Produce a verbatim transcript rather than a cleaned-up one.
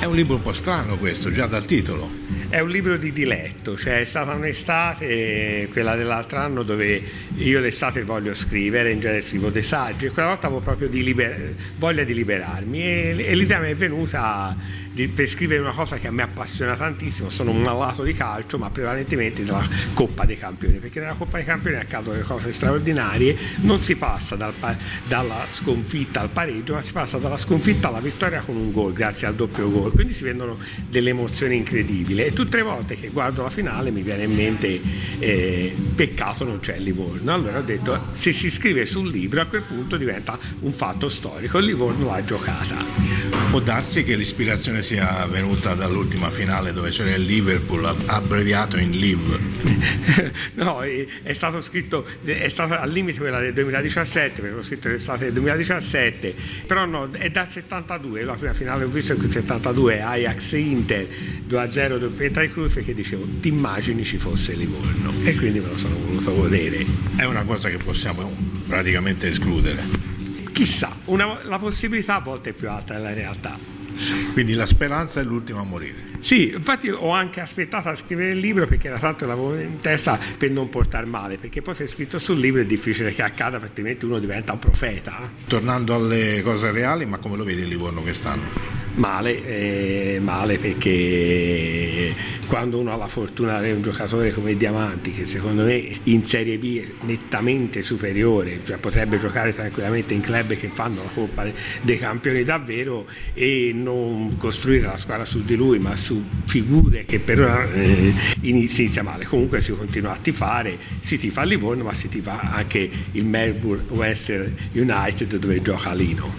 un libro un po' strano questo, già dal titolo. È un libro di diletto, cioè è stata un'estate, quella dell'altro anno, dove io l'estate voglio scrivere, in genere scrivo dei saggi, e quella volta avevo proprio di liber- voglia di liberarmi, e, e l'idea mi è venuta di, per scrivere una cosa che a me appassiona tantissimo. Sono un malato di calcio, ma prevalentemente della Coppa dei Campioni, perché nella Coppa dei Campioni accadono delle cose straordinarie, non si passa dal, dalla sconfitta al pareggio, ma si passa dalla sconfitta alla vittoria con un gol, grazie al doppio gol, quindi si vendono delle emozioni incredibili, e tutte le volte che guardo la finale mi viene in mente eh, peccato non c'è il Livorno. Allora ho detto, se si scrive sul libro a quel punto diventa un fatto storico, il Livorno l'ha giocata. Può darsi che l'ispirazione sia venuta dall'ultima finale dove c'era il Liverpool abbreviato in Liv. No, è stato scritto, è stata al limite quella del duemiladiciassette, perché ho scritto l'estate del duemiladiciassette, però no, è dal settantadue, la prima finale ho visto che il settantadue Ajax Inter due a zero del Petra Cruz, che dicevo ti immagini ci fosse Livorno, e quindi me lo sono voluto godere. È una cosa che possiamo praticamente escludere. Chissà, una, la possibilità a volte è più alta della realtà. Quindi la speranza è l'ultima a morire. Sì, infatti ho anche aspettato a scrivere il libro, perché era tanto l'avevo in testa per non portar male, perché poi se è scritto sul libro è difficile che accada, altrimenti uno diventa un profeta. Tornando alle cose reali, ma come lo vedi il Livorno quest'anno? Male, eh, male perché quando uno ha la fortuna di avere un giocatore come Diamanti, che secondo me in Serie B è nettamente superiore, cioè potrebbe giocare tranquillamente in club che fanno la Coppa dei Campioni davvero, e non costruire la squadra su di lui ma su figure che per ora eh, inizia male. Comunque si continua a tifare, si tifa a Livorno, ma si tifa anche il Melbourne Western United dove gioca Lino.